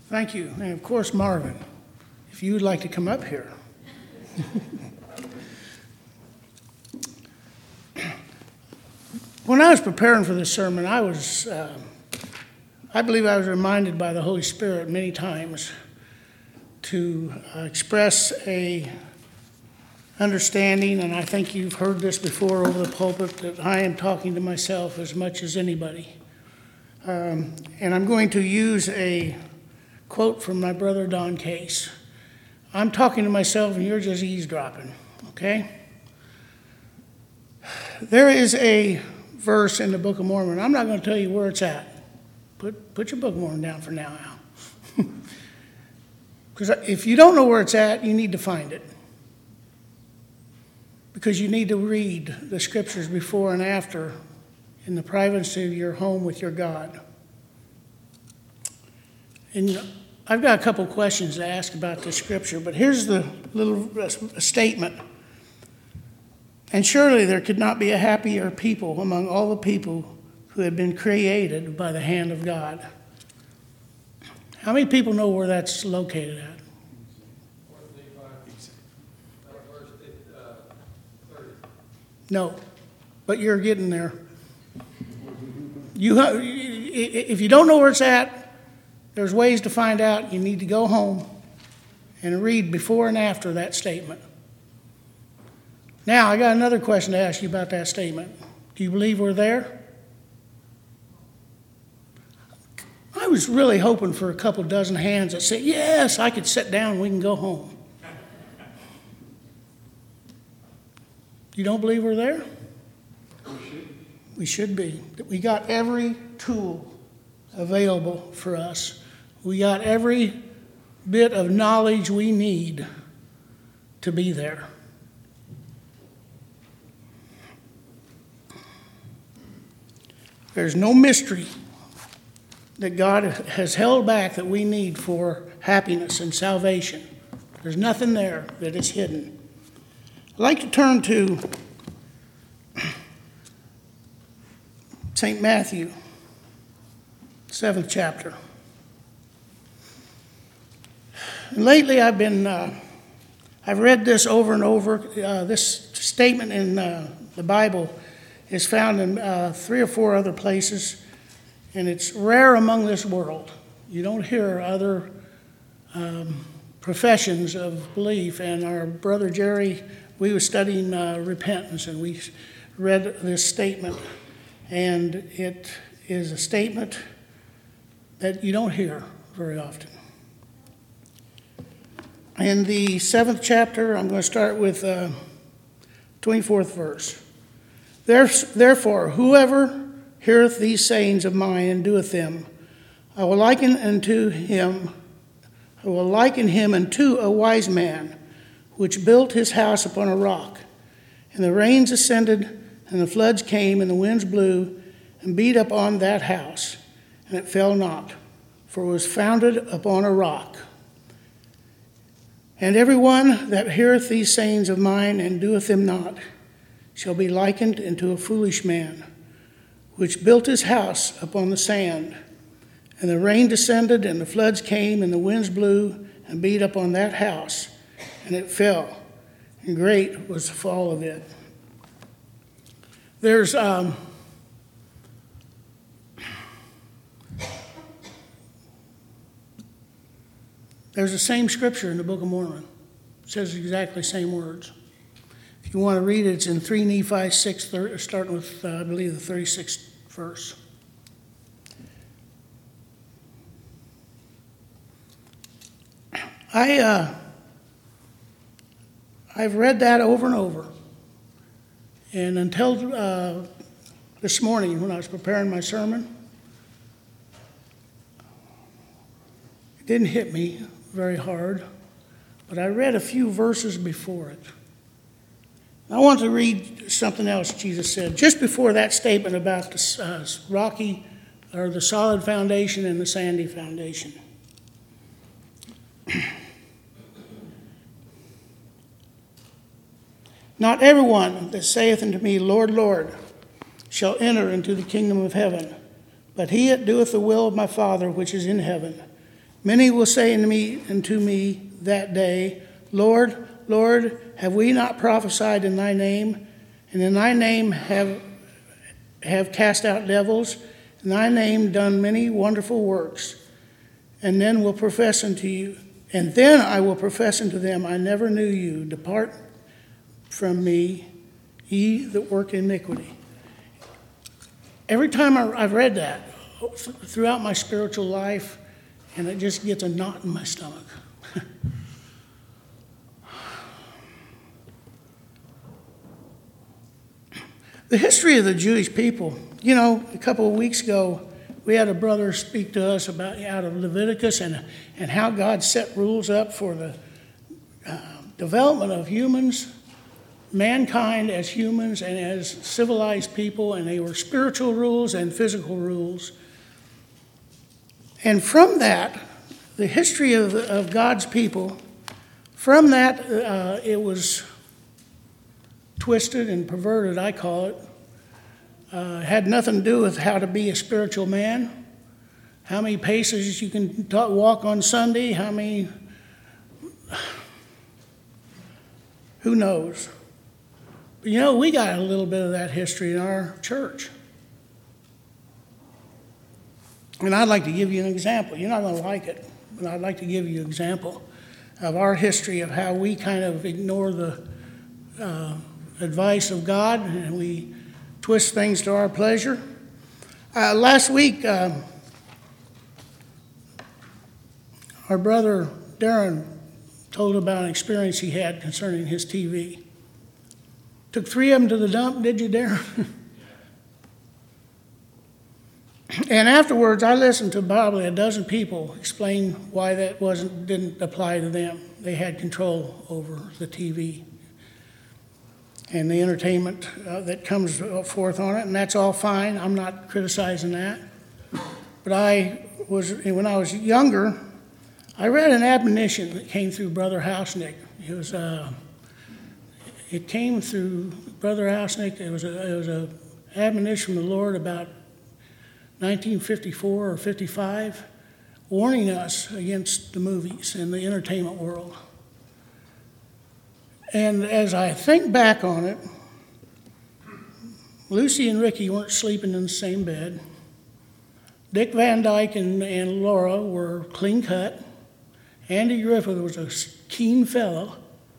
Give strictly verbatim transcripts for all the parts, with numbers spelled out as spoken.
Thank you. And of course, Marvin, if you would like to come up here. When I was preparing for this sermon, I was, uh, I believe I was reminded by the Holy Spirit many times to uh, express a understanding, and I think you've heard this before over the pulpit, that I am talking to myself as much as anybody. Um, and I'm going to use a quote from my brother Don Case. I'm talking to myself and you're just eavesdropping, okay? There is a verse in the Book of Mormon. I'm not going to tell you where it's at. Put, put your Book of Mormon down for now, Al. Because if you don't know where it's at, you need to find it. Because you need to read the scriptures before and after in the privacy of your home with your God. And I've got a couple questions to ask about the scripture, but here's the little statement. And surely there could not be a happier people among all the people who had been created by the hand of God. How many people know where that's located at? No, but you're getting there. You, if you don't know where it's at, there's ways to find out. You need to go home and read before and after that statement. Now, I got another question to ask you about that statement. Do you believe we're there? I was really hoping for a couple dozen hands that said, yes, I could sit down and we can go home. You don't believe we're there? We should. We should be. We got every tool available for us. We got every bit of knowledge we need to be there. There's no mystery that God has held back that we need for happiness and salvation. There's nothing there that is hidden. I'd like to turn to Saint Matthew, seventh chapter. And lately I've been, uh, I've read this over and over. Uh, this statement in uh, the Bible is found in uh, three or four other places, and it's rare among this world. You don't hear other um, professions of belief, and our brother Jerry, we were studying uh, repentance, and we read this statement, and it is a statement that you don't hear very often. In the seventh chapter, I'm going to start with uh, twenty-fourth verse. Therefore, whoever heareth these sayings of mine and doeth them, I will liken unto him, I will liken him unto a wise man, which built his house upon a rock. And the rains ascended, and the floods came, and the winds blew, and beat upon that house, and it fell not, for it was founded upon a rock. And every one that heareth these sayings of mine and doeth them not shall be likened unto a foolish man, which built his house upon the sand. And the rain descended, and the floods came, and the winds blew, and beat upon that house, and it fell, and great was the fall of it. There's um, there's the same scripture in the Book of Mormon. It says exactly the same words. If you want to read it, it's in three Nephi six, starting with, uh, I believe, the thirty-sixth verse. I, uh, I've read that over and over. And until uh, this morning when I was preparing my sermon, it didn't hit me very hard, but I read a few verses before it. I want to read something else Jesus said just before that statement about the uh, rocky or the solid foundation and the sandy foundation. Not everyone that saith unto me, Lord, Lord, shall enter into the kingdom of heaven, but he that doeth the will of my Father which is in heaven. Many will say unto me, unto me that day, Lord, Lord, have we not prophesied in thy name? And in thy name have, have cast out devils, in thy name done many wonderful works. And then will profess unto you, and then I will profess unto them, I never knew you. Depart from me, ye that work iniquity. Every time I, I've read that throughout my spiritual life, and it just gets a knot in my stomach. The history of the Jewish people, you know, a couple of weeks ago, we had a brother speak to us about out of Leviticus and, and how God set rules up for the uh, development of humans, mankind as humans and as civilized people, and they were spiritual rules and physical rules. And from that, the history of, of God's people, from that uh, it was twisted and perverted, I call it. Uh, had nothing to do with how to be a spiritual man, how many paces you can talk, walk on Sunday, how many, who knows. But you know, we got a little bit of that history in our church. And I'd like to give you an example. You're not going to like it, but I'd like to give you an example of our history of how we kind of ignore the uh, advice of God and we twist things to our pleasure. Uh, last week, uh, our brother Darren told about an experience he had concerning his T V. Took three of them to the dump, did you, Darren? And afterwards, I listened to probably a dozen people explain why that wasn't didn't apply to them. They had control over the T V and the entertainment uh, that comes forth on it, and that's all fine. I'm not criticizing that. But I was, when I was younger, I read an admonition that came through Brother Hausnick. It was, uh, it came through Brother Hausnick. It was a, it was a admonition from the Lord about nineteen fifty-four or fifty-five, warning us against the movies and the entertainment world. And as I think back on it, Lucy and Ricky weren't sleeping in the same bed. Dick Van Dyke and, and Laura were clean cut. Andy Griffith was a keen fellow.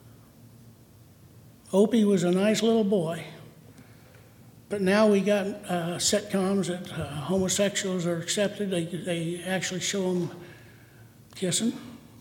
Opie was a nice little boy. But now we got uh, sitcoms that uh, homosexuals are accepted. They, they actually show them kissing.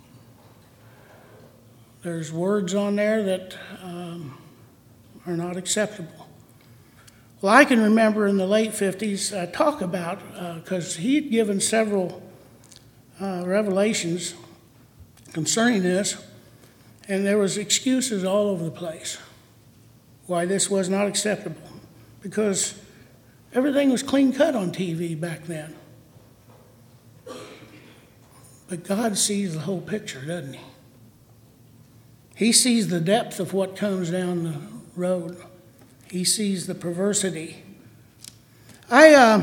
There's words on there that um, are not acceptable. Well, I can remember in the late fifties, uh, talk about, because uh, he'd given several uh, revelations concerning this, and there was excuses all over the place why this was not acceptable, because everything was clean cut on T V back then. But God sees the whole picture, doesn't he? He sees the depth of what comes down the road. He sees the perversity. I uh,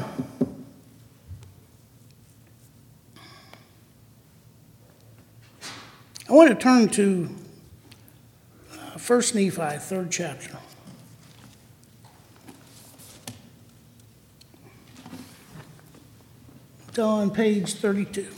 I want to turn to uh, First Nephi, third chapter. It's on page thirty-two.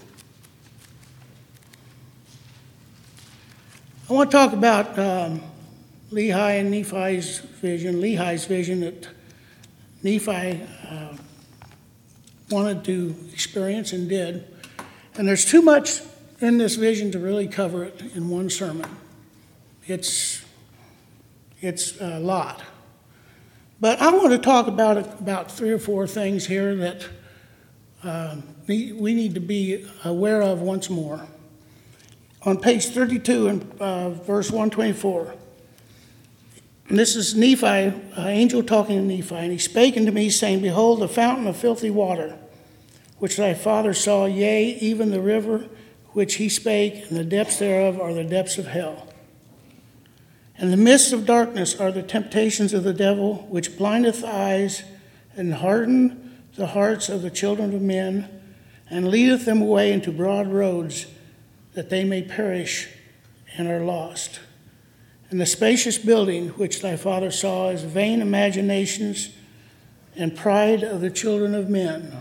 I want to talk about um, Lehi and Nephi's vision, Lehi's vision that Nephi uh, wanted to experience and did. And there's too much in this vision to really cover it in one sermon. It's, it's a lot. But I want to talk about about three or four things here that uh, we need to be aware of once more. On page thirty-two and uh, verse one twenty-four, and this is Nephi, an angel talking to Nephi, and he spake unto me, saying, Behold, the fountain of filthy water, which thy father saw, yea, even the river which he spake, and the depths thereof are the depths of hell. And the mists of darkness are the temptations of the devil, which blindeth the eyes and harden the hearts of the children of men, and leadeth them away into broad roads, that they may perish and are lost. And the spacious building which thy father saw is vain imaginations and pride of the children of men.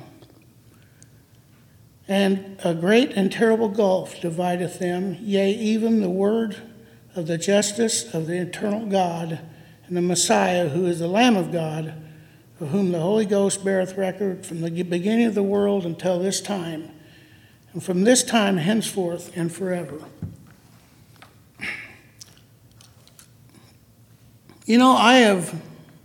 And a great and terrible gulf divideth them, yea, even the word of the justice of the eternal God, and the Messiah, who is the Lamb of God, of whom the Holy Ghost beareth record from the beginning of the world until this time, and from this time henceforth and forever. You know, I have,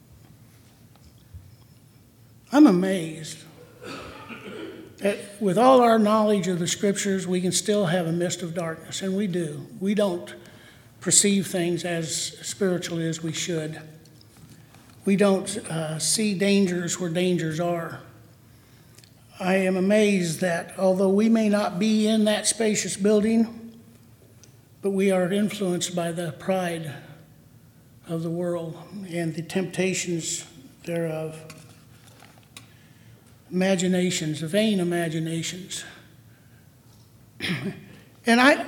I'm amazed that with all our knowledge of the Scriptures, we can still have a mist of darkness, and we do. We don't perceive things as spiritually as we should. We don't uh, see dangers where dangers are. I am amazed that although we may not be in that spacious building, but we are influenced by the pride of the world and the temptations thereof. Imaginations, vain imaginations. And I,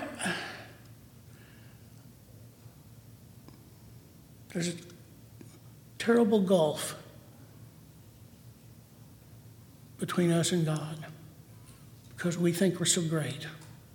there's a terrible gulf between us and God because we think we're so great.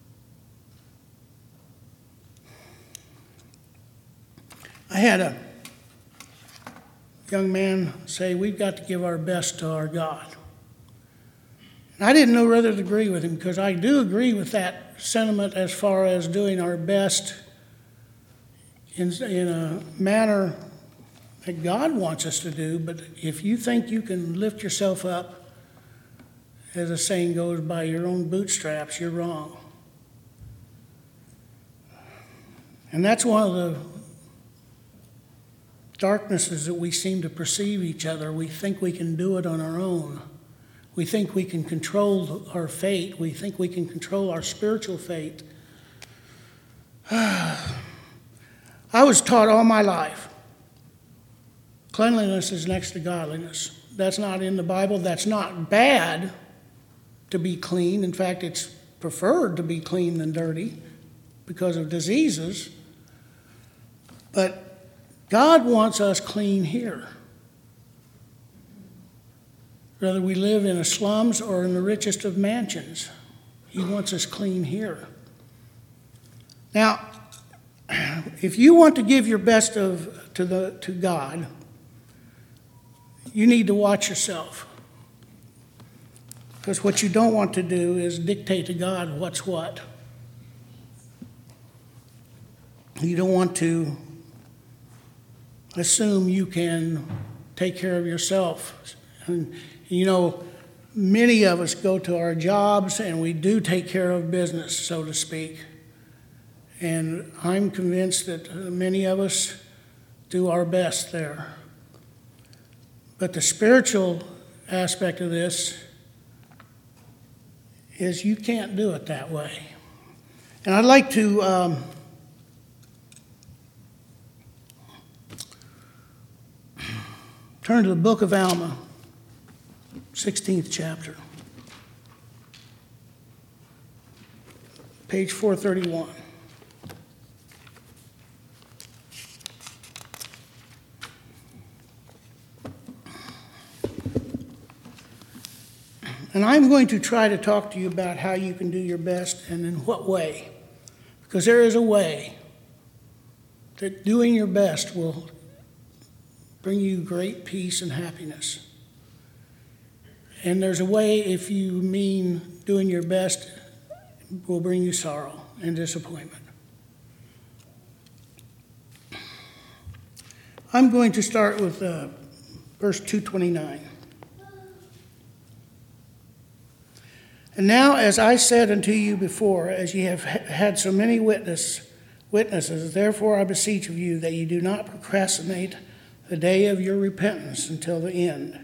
I had a young man say, we've got to give our best to our God. And I didn't know whether to agree with him, because I do agree with that sentiment as far as doing our best in, in a manner that God wants us to do. But if you think you can lift yourself up, as the saying goes, by your own bootstraps, you're wrong. And that's one of the darknesses that we seem to perceive each other. We think we can do it on our own. We think we can control our fate. We think we can control our spiritual fate. I was taught all my life, cleanliness is next to godliness. That's not in the Bible. That's not bad to be clean. In fact, it's preferred to be clean than dirty because of diseases. But God wants us clean here. Whether we live in the slums or in the richest of mansions, He wants us clean here. Now, if you want to give your best of to the to God, you need to watch yourself. Because what you don't want to do is dictate to God what's what. You don't want to assume you can take care of yourself. And, you know, many of us go to our jobs and we do take care of business, so to speak. And I'm convinced that many of us do our best there. But the spiritual aspect of this is you can't do it that way. And I'd like to um, turn to the book of Alma, sixteenth chapter, page four thirty-one. And I'm going to try to talk to you about how you can do your best and in what way. Because there is a way that doing your best will bring you great peace and happiness. And there's a way, if you mean doing your best, will bring you sorrow and disappointment. I'm going to start with uh, verse two twenty-nine. And now, as I said unto you before, as ye have had so many witness, witnesses, therefore I beseech of you that ye do not procrastinate the day of your repentance until the end.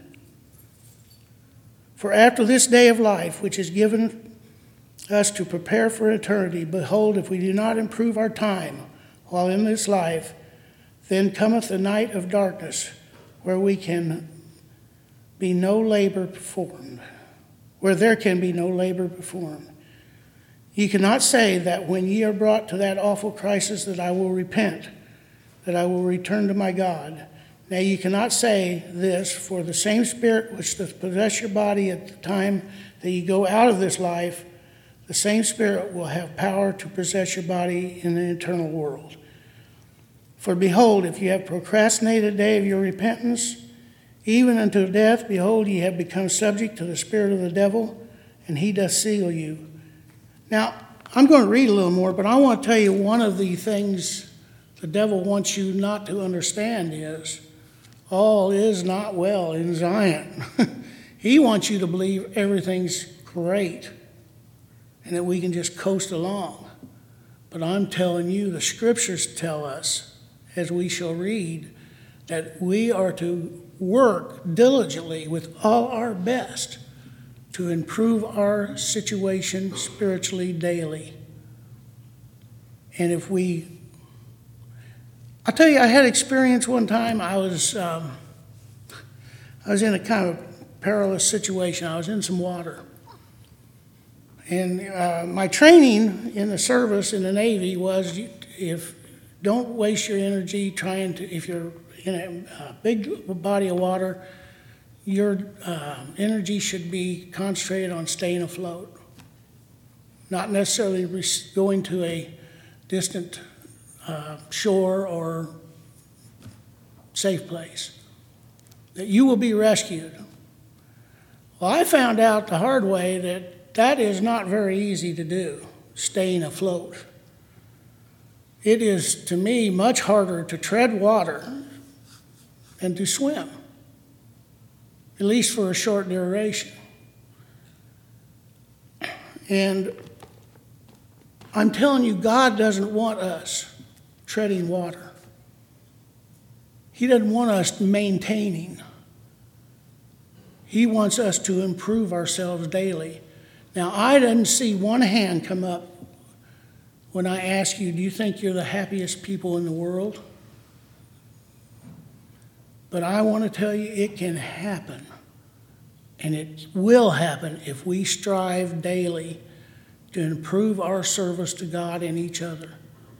For after this day of life, which is given us to prepare for eternity, behold, if we do not improve our time while in this life, then cometh the night of darkness, where we can be no labor performed. where there can be no labor performed. Ye cannot say that when ye are brought to that awful crisis that I will repent, that I will return to my God. Now ye cannot say this, for the same Spirit which doth possess your body at the time that ye go out of this life, the same Spirit will have power to possess your body in the eternal world. For behold, if you have procrastinated the day of your repentance, even unto death, behold, ye have become subject to the spirit of the devil, and he doth seal you. Now, I'm going to read a little more, but I want to tell you one of the things the devil wants you not to understand is all is not well in Zion. He wants you to believe everything's great and that we can just coast along. But I'm telling you, the scriptures tell us, as we shall read, that we are to work diligently with all our best to improve our situation spiritually daily. And if we, I'll tell you, I had experience one time. I was, um, I was in a kind of perilous situation. I was in some water. And uh, my training in the service in the Navy was, if don't waste your energy trying to, if you're in a, a big body of water, your uh, energy should be concentrated on staying afloat, not necessarily going to a distant uh, shore or safe place, that you will be rescued. Well, I found out the hard way that that is not very easy to do, staying afloat. It is, to me, much harder to tread water than to swim, at least for a short duration. And I'm telling you, God doesn't want us treading water. He doesn't want us maintaining. He wants us to improve ourselves daily. Now, I didn't see one hand come up when I ask you, do you think you're the happiest people in the world? But I want to tell you, it can happen. And it will happen if we strive daily to improve our service to God and each other.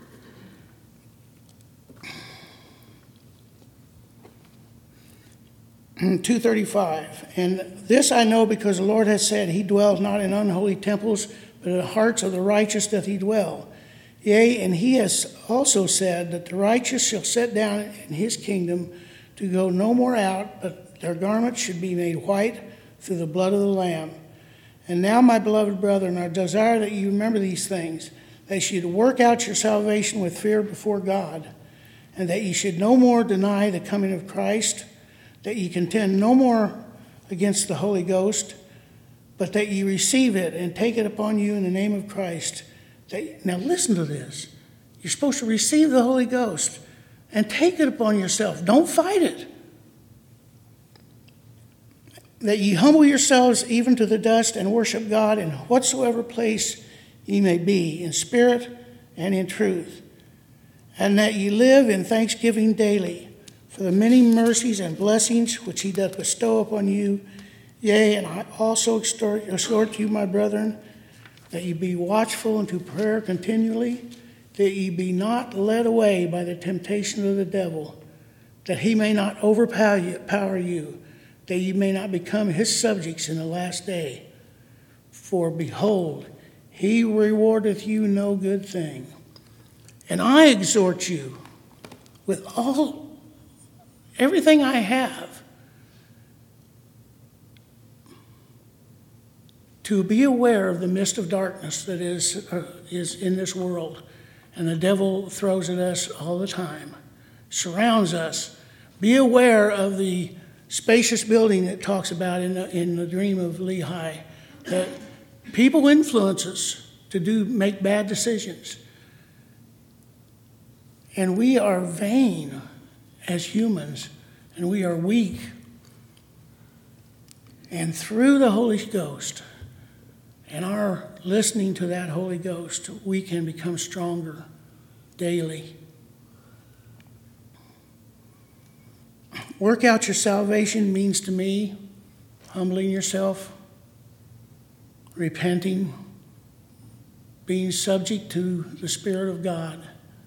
two thirty-five, and this I know because the Lord has said, he dwells not in unholy temples, but in the hearts of the righteous doth he dwell. Yea, and he has also said that the righteous shall sit down in his kingdom to go no more out, but their garments should be made white through the blood of the Lamb. And now, my beloved brethren, I desire that you remember these things, that you should work out your salvation with fear before God, and that you should no more deny the coming of Christ, that ye contend no more against the Holy Ghost, but that ye receive it and take it upon you in the name of Christ. That, now listen to this. You're supposed to receive the Holy Ghost and take it upon yourself. Don't fight it. That ye humble yourselves even to the dust and worship God in whatsoever place ye may be, in spirit and in truth. And that ye live in thanksgiving daily, for the many mercies and blessings which he doth bestow upon you. Yea, and I also exhort, exhort you, my brethren, that ye be watchful unto prayer continually, that ye be not led away by the temptation of the devil, that he may not overpower you, power you, that ye may not become his subjects in the last day. For behold, he rewardeth you no good thing. And I exhort you with all everything I have to be aware of the mist of darkness that is, uh, is in this world. And the devil throws at us all the time, surrounds us. Be aware of the spacious building that talks about in the, in the dream of Lehi, that people influence us to do make bad decisions. And we are vain as humans, and we are weak. And through the Holy Ghost and our listening to that Holy Ghost, we can become stronger daily. Work out your salvation means to me humbling yourself, repenting, being subject to the Spirit of God.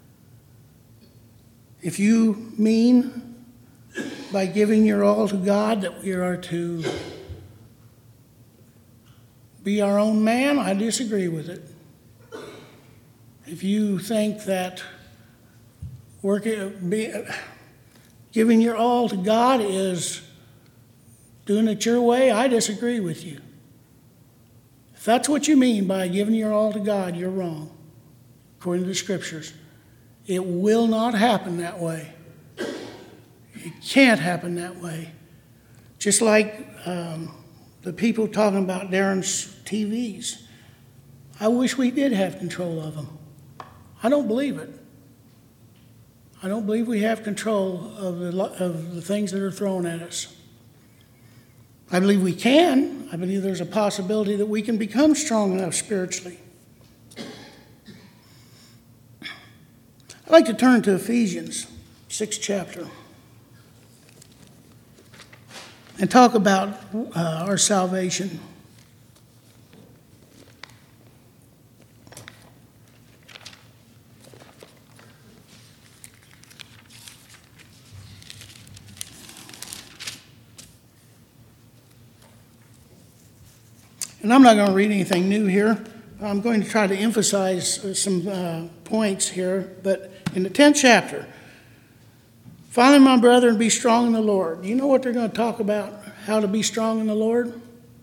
If you mean by giving your all to God that we are to be our own man, I disagree with it. If you think that working, be, giving your all to God is doing it your way, I disagree with you. If that's what you mean by giving your all to God, you're wrong, according to the Scriptures. It will not happen that way. It can't happen that way. Just like um, the people talking about Darren's T Vs. I wish we did have control of them. I don't believe it. I don't believe we have control of the, of the things that are thrown at us. I believe we can. I believe there's a possibility that we can become strong enough spiritually. I'd like to turn to Ephesians, sixth chapter, and talk about uh, our salvation. And I'm not going to read anything new here. I'm going to try to emphasize some uh, points here. But in the tenth chapter, finally, my brethren, be strong in the Lord. Do you know what they're going to talk about? How to be strong in the Lord?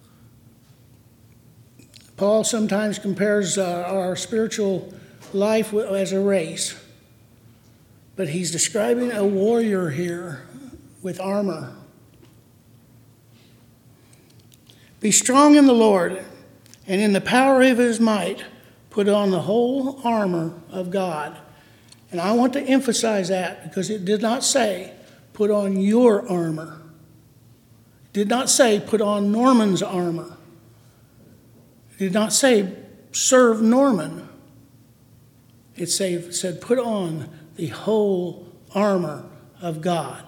Paul sometimes compares uh, our spiritual life as a race. But he's describing a warrior here with armor. Be strong in the Lord, and in the power of his might, put on the whole armor of God. And I want to emphasize that because it did not say, put on your armor. It did not say, put on Norman's armor. It did not say, serve Norman. It said, put on the whole armor of God,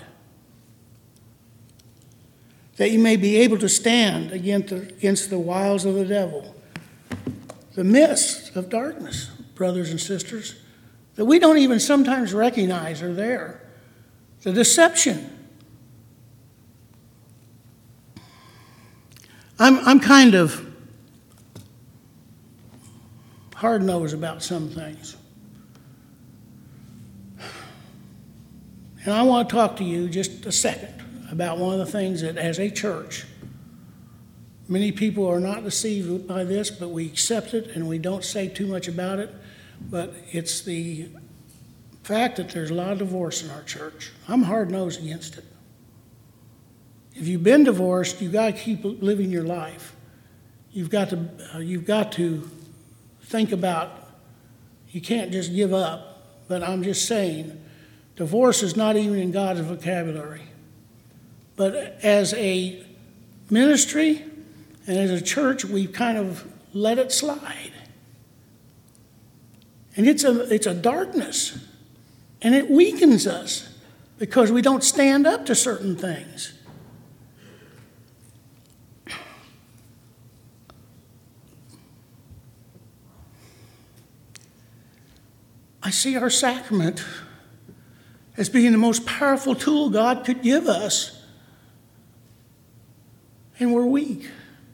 that you may be able to stand against the, against the wiles of the devil. The mists of darkness, brothers and sisters, that we don't even sometimes recognize are there. The deception. I'm, I'm kind of hard-nosed about some things. And I want to talk to you just a second about one of the things that, as a church, many people are not deceived by this, but we accept it and we don't say too much about it. But it's the fact that there's a lot of divorce in our church. I'm hard-nosed against it. If you've been divorced, you've got to keep living your life. You've got to, uh, you've got to think about, you can't just give up. But I'm just saying, divorce is not even in God's vocabulary. But as a ministry and as a church, we've kind of let it slide. And it's a, it's a darkness. And it weakens us because we don't stand up to certain things. I see our sacrament as being the most powerful tool God could give us. And we're weak.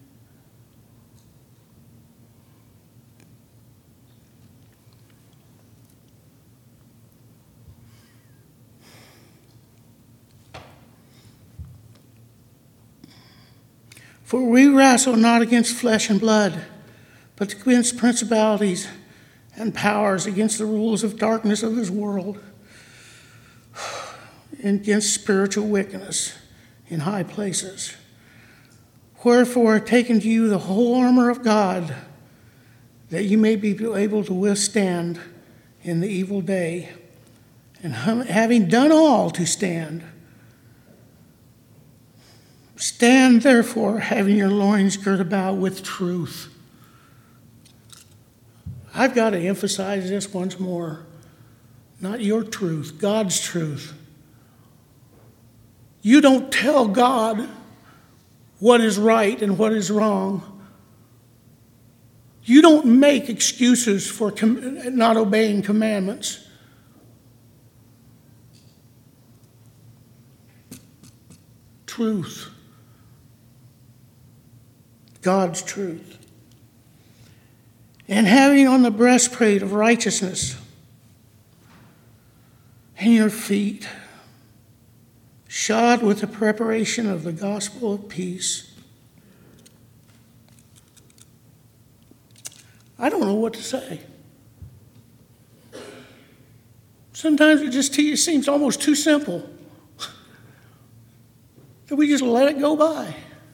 For we wrestle not against flesh and blood, but against principalities and powers, against the rulers of darkness of this world, and against spiritual wickedness in high places. Wherefore, take unto you the whole armor of God, that you may be able to withstand in the evil day, and having done all to stand. Stand therefore, having your loins girt about with truth. I've got to emphasize this once more. Not your truth, God's truth. You don't tell God what is right and what is wrong. You don't make excuses for com- not obeying commandments. Truth. God's truth. And having on the breastplate of righteousness, and your feet shod with the preparation of the gospel of peace. I don't know what to say. Sometimes it just it seems almost too simple that we just let it go by.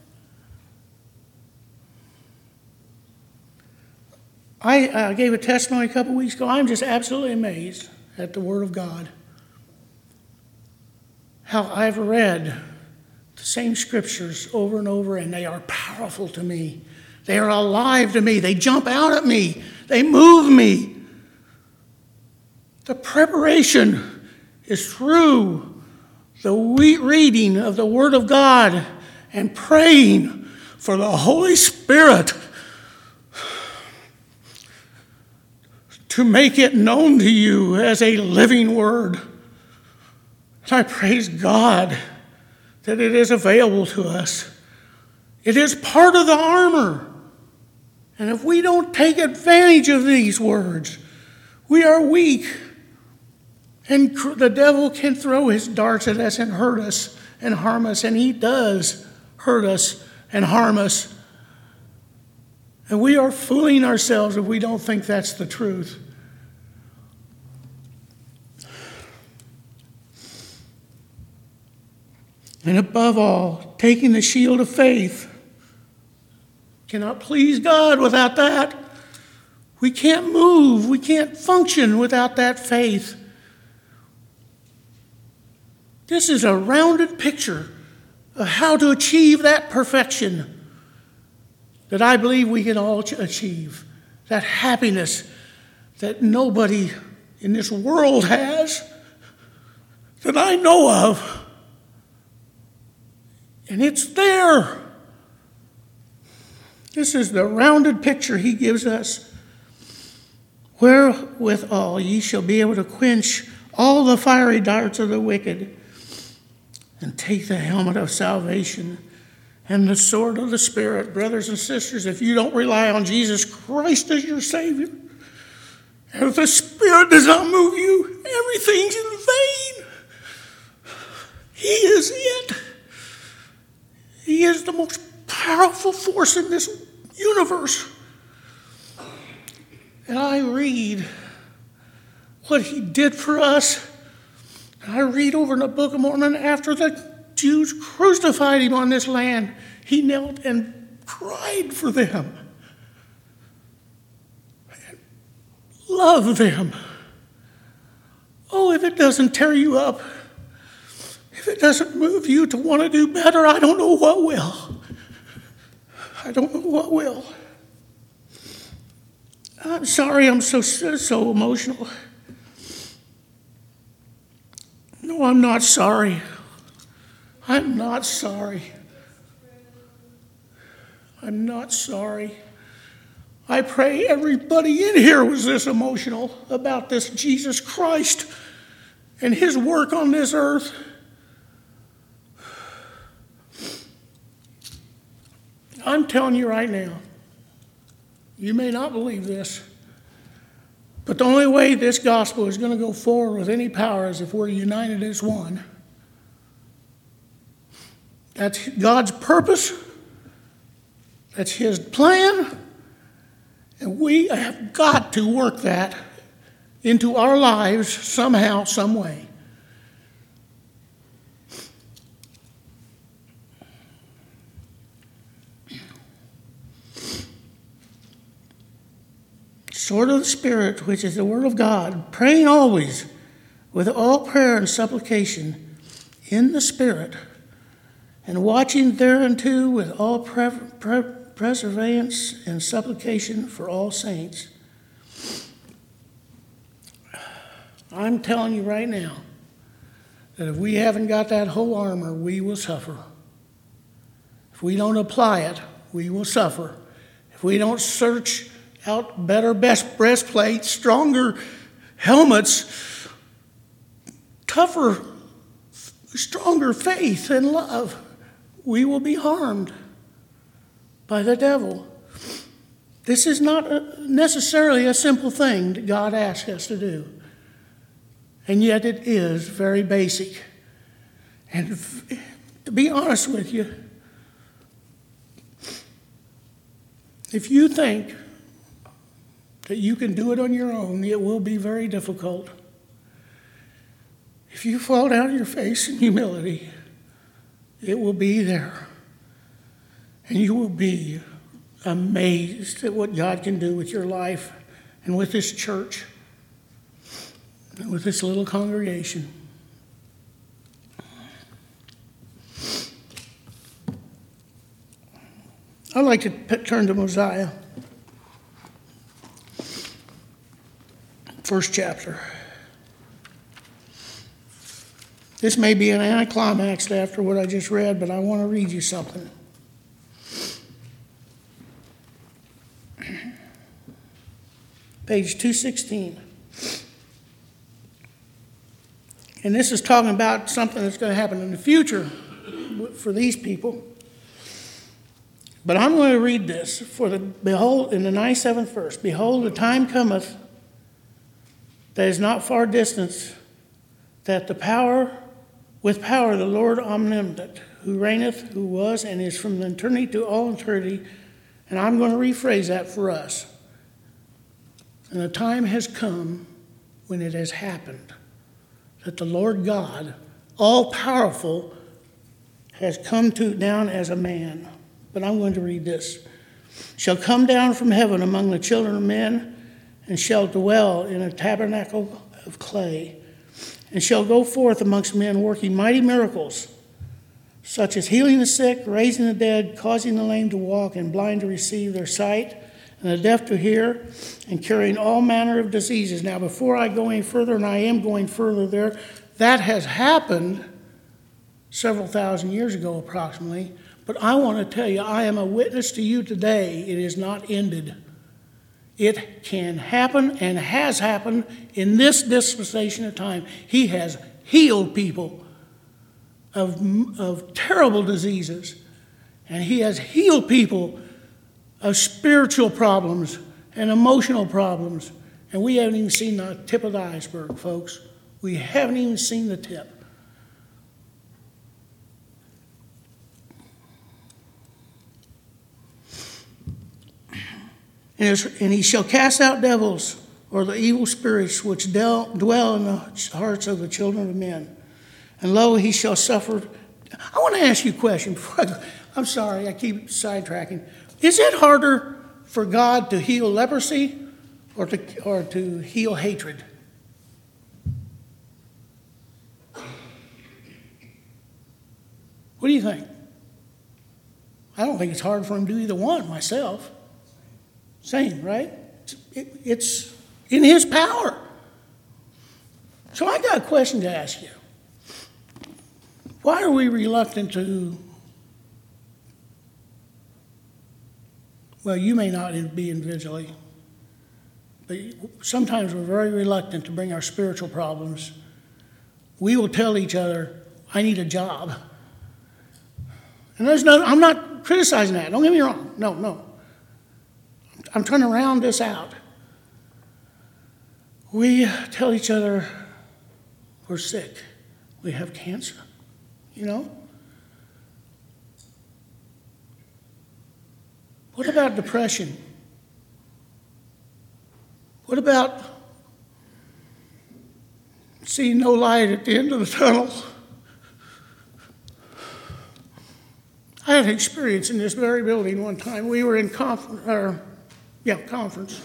I uh, gave a testimony a couple weeks ago. I'm just absolutely amazed at the Word of God. How I've read the same scriptures over and over, and they are powerful to me. They are alive to me. They jump out at me. They move me. The preparation is through the reading of the Word of God and praying for the Holy Spirit to make it known to you as a living Word. And I praise God that it is available to us. It is part of the armor. And if we don't take advantage of these words, we are weak. And the devil can throw his darts at us and hurt us and harm us. And he does hurt us and harm us. And we are fooling ourselves if we don't think that's the truth. And above all, taking the shield of faith. Cannot please God without that. We can't move. We can't function without that faith. This is a rounded picture of how to achieve that perfection that I believe we can all achieve. That happiness that nobody in this world has, that I know of. And it's there. This is the rounded picture he gives us. Wherewithal ye shall be able to quench all the fiery darts of the wicked, and take the helmet of salvation and the sword of the Spirit. Brothers and sisters, if you don't rely on Jesus Christ as your Savior, and if the Spirit does not move you, everything's in vain. He is it. He is the most powerful force in this universe. And I read what he did for us. And I read over in the Book of Mormon, after the Jews crucified him on this land, he knelt and cried for them. And loved them. Oh, if it doesn't tear you up, if it doesn't move you to want to do better, I don't know what will. I don't know what will. I'm sorry I'm so, so emotional. No, I'm not sorry. I'm not sorry. I'm not sorry. I pray everybody in here was this emotional about this Jesus Christ and his work on this earth. I'm telling you right now, you may not believe this, but the only way this gospel is going to go forward with any power is if we're united as one. That's God's purpose. That's his plan. And we have got to work that into our lives somehow, some way. Sword of the Spirit, which is the Word of God, praying always with all prayer and supplication in the Spirit, and watching thereunto with all pre- pre- perseverance and supplication for all saints. I'm telling you right now that if we haven't got that whole armor, we will suffer. If we don't apply it, we will suffer. If we don't search out better best breastplates, stronger helmets, tougher, stronger faith and love, we will be harmed by the devil. This is not a, necessarily a simple thing that God asks us to do. And yet it is very basic. And if, to be honest with you, if you think that you can do it on your own, it will be very difficult. If you fall down on your face in humility, it will be there. And you will be amazed at what God can do with your life and with this church and with this little congregation. I'd like to p- turn to Mosiah, first chapter. This may be an anticlimax after what I just read, but I want to read you something. Page two sixteen. And this is talking about something that's going to happen in the future for these people. But I'm going to read this. For the behold, in the ninety-seventh verse, behold, the time cometh that is not far distant, that the power, with power, the Lord omnipotent, who reigneth, who was, and is from eternity to all eternity. And I'm going to rephrase that for us. And the time has come when it has happened that the Lord God, all-powerful, has come to down as a man. But I'm going to read this. Shall come down from heaven among the children of men, and shall dwell in a tabernacle of clay, and shall go forth amongst men working mighty miracles, such as healing the sick, raising the dead, causing the lame to walk, and blind to receive their sight, and the deaf to hear, and curing all manner of diseases. Now, before I go any further, and I am going further there, that has happened several thousand years ago approximately. But I want to tell you, I am a witness to you today. It is not ended. It can happen and has happened in this dispensation of time. He has healed people of, of terrible diseases. And he has healed people of spiritual problems and emotional problems. And we haven't even seen the tip of the iceberg, folks. We haven't even seen the tip. And he shall cast out devils, or the evil spirits which dwell in the hearts of the children of men. And lo, he shall suffer. I want to ask you a question before I go. I'm sorry, I keep sidetracking. Is it harder for God to heal leprosy or to, or to heal hatred? What do you think? I don't think it's hard for him to do either one myself. Same, right? It, it's in his power. So I got a question to ask you. Why are we reluctant to, well, you may not be individually, but sometimes we're very reluctant to bring our spiritual problems. We will tell each other, I need a job. And there's no, I'm not criticizing that. Don't get me wrong. No, no. I'm trying to round this out. We tell each other we're sick. We have cancer, you know? What about depression? What about seeing no light at the end of the tunnel? I had an experience in this very building one time. We were in conference, or yeah, conference.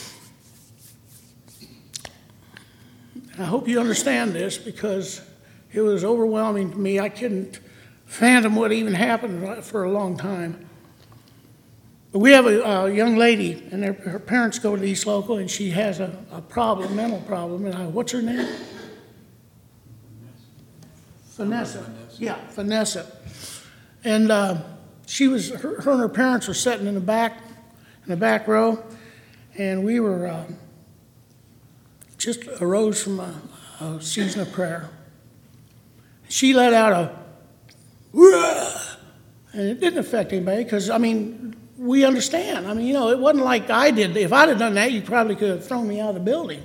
I hope you understand this because it was overwhelming to me. I couldn't fathom what even happened for a long time. But we have a, a young lady, and her, her parents go to East Local, and she has a, a problem, mental problem. And I, what's her name? Vanessa. Yeah, Vanessa. And uh, she was, her, her and her parents were sitting in the back, in the back row, and we were uh, just arose from a, a season of prayer. She let out a, "Wah!" And it didn't affect anybody because, I mean, we understand. I mean, you know, it wasn't like I did. If I'd have done that, you probably could have thrown me out of the building.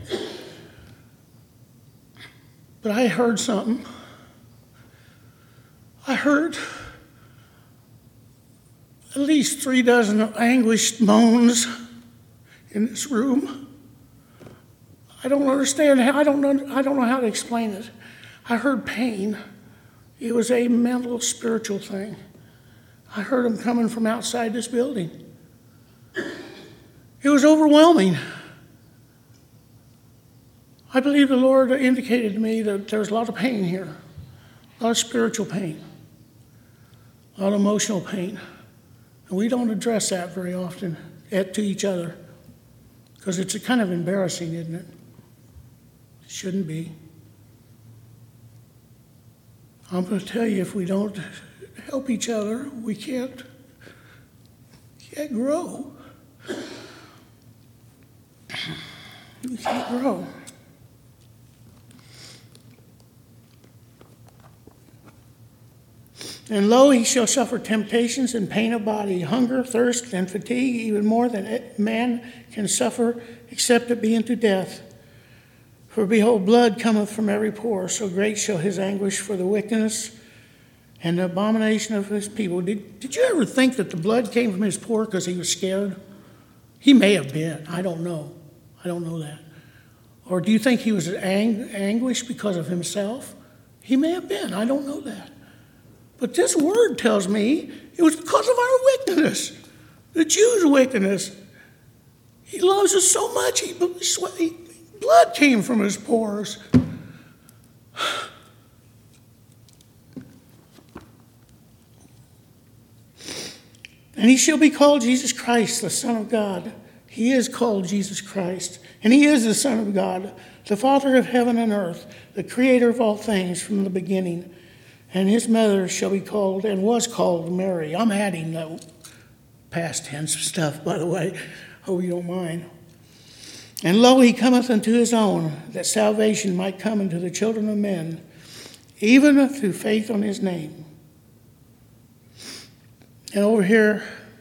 But I heard something. I heard at least three dozen anguished moans in this room. I don't understand how, I don't know, I don't know how to explain it. I heard pain. It was a mental, spiritual thing. I heard them coming from outside this building. It was overwhelming. I believe the Lord indicated to me that there's a lot of pain here, a lot of spiritual pain, a lot of emotional pain. And we don't address that very often to each other because it's kind of embarrassing, isn't it? It shouldn't be. I'm going to tell you, if we don't help each other, we can't, can't grow. We can't grow. And lo, he shall suffer temptations and pain of body, hunger, thirst, and fatigue, even more than man can suffer, except it be unto death. For behold, blood cometh from every pore, so great shall his anguish for the wickedness and the abomination of his people. Did, did you ever think that the blood came from his pore because he was scared? He may have been. I don't know. I don't know that. Or do you think he was ang- anguished because of himself? He may have been. I don't know that. But this word tells me it was because of our wickedness, the Jews' wickedness. He loves us so much, he, he, blood came from his pores. And he shall be called Jesus Christ, the Son of God. He is called Jesus Christ, and he is the Son of God, the Father of heaven and earth, the Creator of all things from the beginning. And his mother shall be called, and was called, Mary. I'm adding the past tense stuff, by the way. Hope you don't mind. And lo, he cometh unto his own, that salvation might come unto the children of men, even through faith on his name. And over here,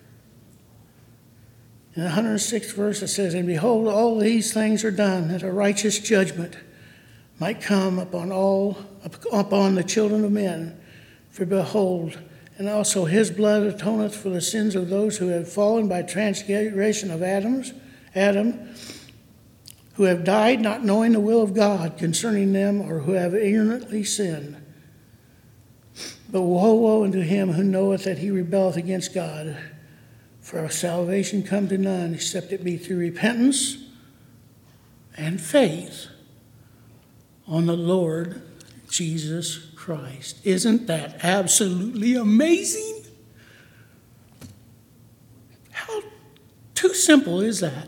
in the one hundred sixth verse, it says, And behold, all these things are done, that a righteous judgment might come upon all, upon the children of men. For behold, and also his blood atoneth for the sins of those who have fallen by transgression of Adam's, Adam, who have died not knowing the will of God concerning them, or who have ignorantly sinned. But woe, woe unto him who knoweth that he rebelleth against God. For salvation come to none, except it be through repentance and faith on the Lord Jesus Christ. Isn't that absolutely amazing? How too simple is that?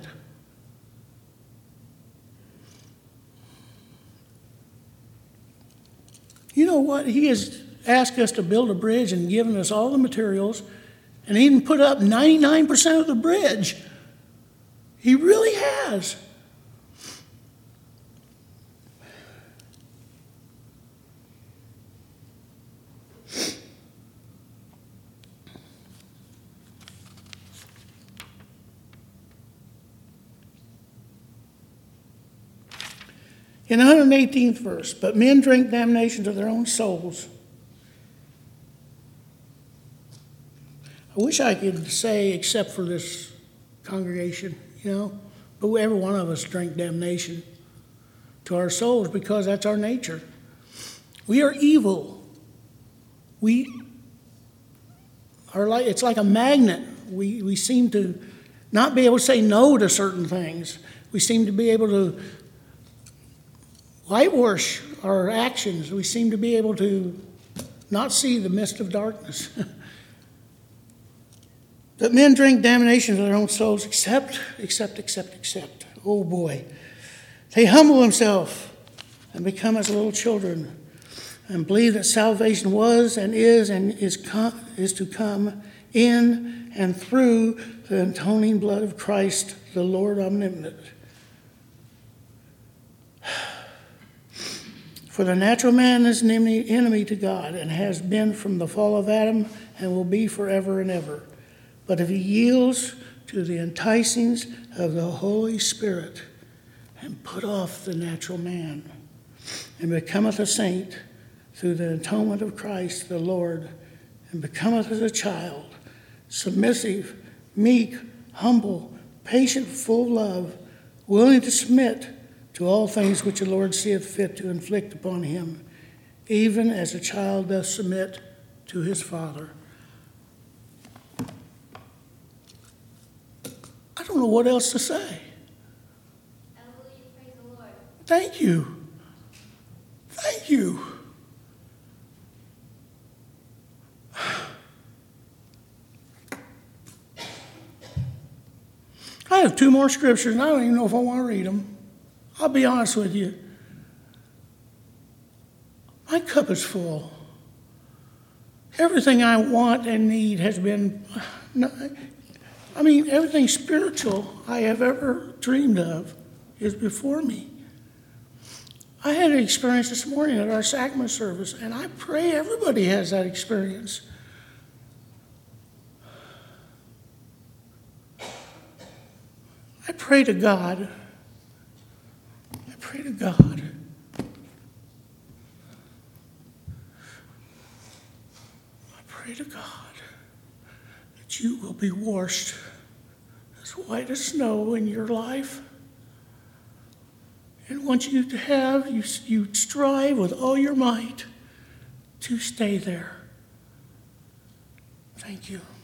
You know what? He has asked us to build a bridge and given us all the materials and even put up ninety-nine percent of the bridge. He really has. In the one hundred eighteenth verse, but men drink damnation to their own souls. I wish I could say, except for this congregation, you know, but every one of us drink damnation to our souls because that's our nature. We are evil. We are like, it's like a magnet. We, we seem to not be able to say no to certain things. We seem to be able to whitewash our actions. We seem to be able to not see the mist of darkness. But men drink damnation to their own souls, except, except, except, except. Oh boy. They humble themselves and become as little children and believe that salvation was and is and is, com- is to come in and through the atoning blood of Christ, the Lord omnipotent. For the natural man is an enemy, enemy to God, and has been from the fall of Adam, and will be forever and ever. But if he yields to the enticings of the Holy Spirit, and put off the natural man, and becometh a saint through the atonement of Christ the Lord, and becometh as a child, submissive, meek, humble, patient, full of love, willing to submit to all things which the Lord seeth fit to inflict upon him, even as a child doth submit to his father. I don't know what else to say. Hallelujah, praise the Lord. Thank you. Thank you. I have two more scriptures, and I don't even know if I want to read them. I'll be honest with you. My cup is full. Everything I want and need has been, I mean, everything spiritual I have ever dreamed of is before me. I had an experience this morning at our sacrament service, and I pray everybody has that experience. I pray to God. I pray to God. I pray to God that you will be washed as white as snow in your life. And want you to have, you, you strive with all your might to stay there. Thank you.